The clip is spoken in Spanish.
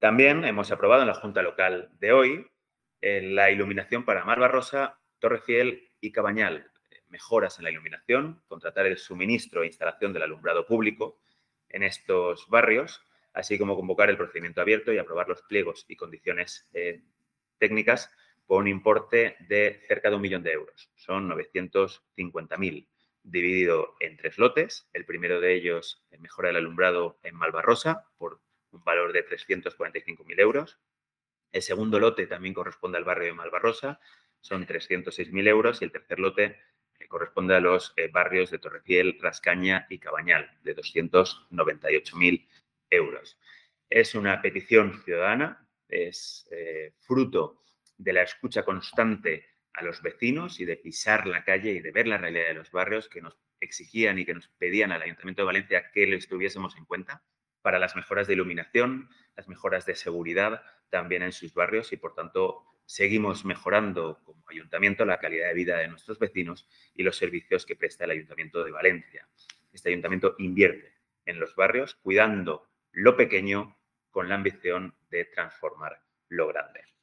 También hemos aprobado en la Junta Local de hoy la iluminación para Malvarrosa, Torrefiel y Cabañal. Mejoras en la iluminación, contratar el suministro e instalación del alumbrado público en estos barrios, así como convocar el procedimiento abierto y aprobar los pliegos y condiciones técnicas por un importe de cerca de 1 millón de euros. Son 950.000, dividido en 3 lotes. El primero de ellos, mejora el alumbrado en Malvarrosa, por un valor de 345.000 euros. El segundo lote también corresponde al barrio de Malvarrosa, son 306.000 euros. Y el tercer lote corresponde a los barrios de Torrefiel, Rascaña y Cabañal, de 298.000 euros. Es una petición ciudadana, es fruto de la escucha constante a los vecinos y de pisar la calle y de ver la realidad de los barrios, que nos exigían y que nos pedían al Ayuntamiento de Valencia que les tuviésemos en cuenta para las mejoras de iluminación, las mejoras de seguridad también en sus barrios, y por tanto seguimos mejorando como ayuntamiento la calidad de vida de nuestros vecinos y los servicios que presta el Ayuntamiento de Valencia. Este ayuntamiento invierte en los barrios cuidando lo pequeño con la ambición de transformar lo grande.